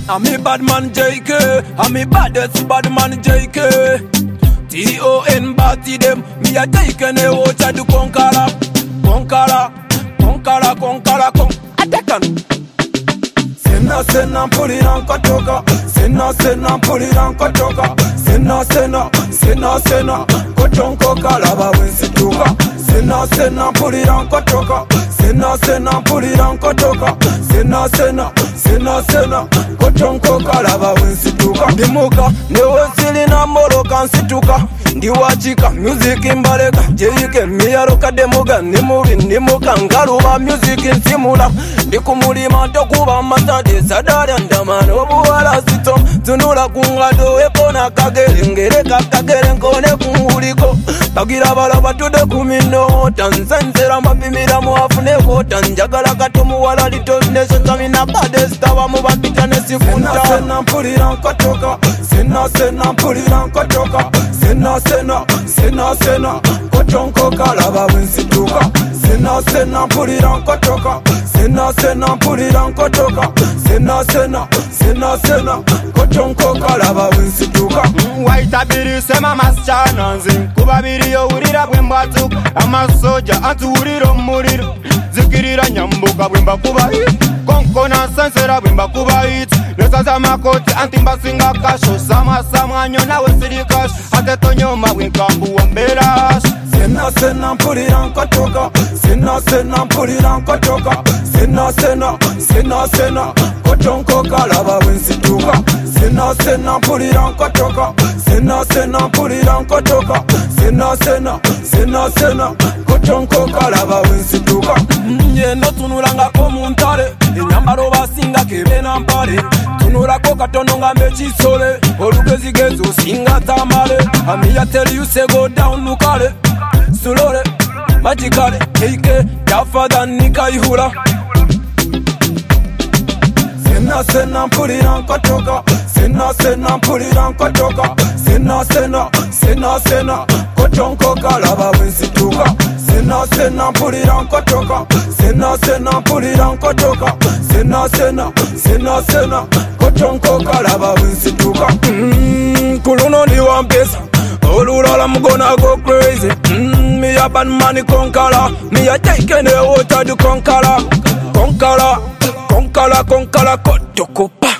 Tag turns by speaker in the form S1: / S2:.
S1: I'm a bad man JK, I'm a baddest bad man JK. T-O-N party them, me a taken a watch at the conqueror. Attack. Sena pulira nkotoka, sena pulira nkotoka, sena kotonkoka laba wensituka. Sena pulira nkotoka, sena pulira nkotoka, sena kotonkoka laba wensituka. Ndimuka newesili na moloka nsituka, ndiwachika music mbaleka jeyike miyaroka demuga ndimuka ngaluba music nsimula ndikumulima tokuba masade sadari andamana obuwala sito tunula kungado epona kagere ngereka kagere nkone kunguliko tagira bala batude kumino tanzenzera mapimira muafune vota njagala katomu wala litonese tamina badesta wa mubapita nesifunta. Sena mpulira nkotoka, sena mpulira nkotoka, sena kotonkoka laba wensituka. Sena mpulira nkotoka, sena mpulira nkotoka, sena kotonkoka laba wensituka.
S2: Waitabiri sema maschana kubabiri yo urira bwembatu amasoja antuuriro muriro zikirira nyambuka bwemba kuba konkona sensera bwemba kuba it nesaza makoti antimbasinga kasho samwanyo nawe sirikash atetonyoma bwenkambu wamberash.
S1: Sena mpulira nkotoka, sena mpulira nkotoka, sena kotonkoka laba wensituka. Sena mpulira nkotoka, sena mpulira nkotoka, sena kotonkoka laba wensituka. Ngendo tunulangako muntale enyambalo basinga kebe na mpale tunulako katono nga mechisole olugezigezo singa tamale. Amiya tell you say go down lukale sulole magicale keike tougher than nikaihura. Sena mpulira nkotoka, sena mpulira nkotoka, sena kotonkoka laba wensituka. Sena mpulira nkotoka, sena mpulira nkotoka, sena kotonkoka laba wensituka. Kuluno ndi wampesa olulala mugona go crazy. Me a bad man conqueror, me a taking the water to conqueror kotokopa.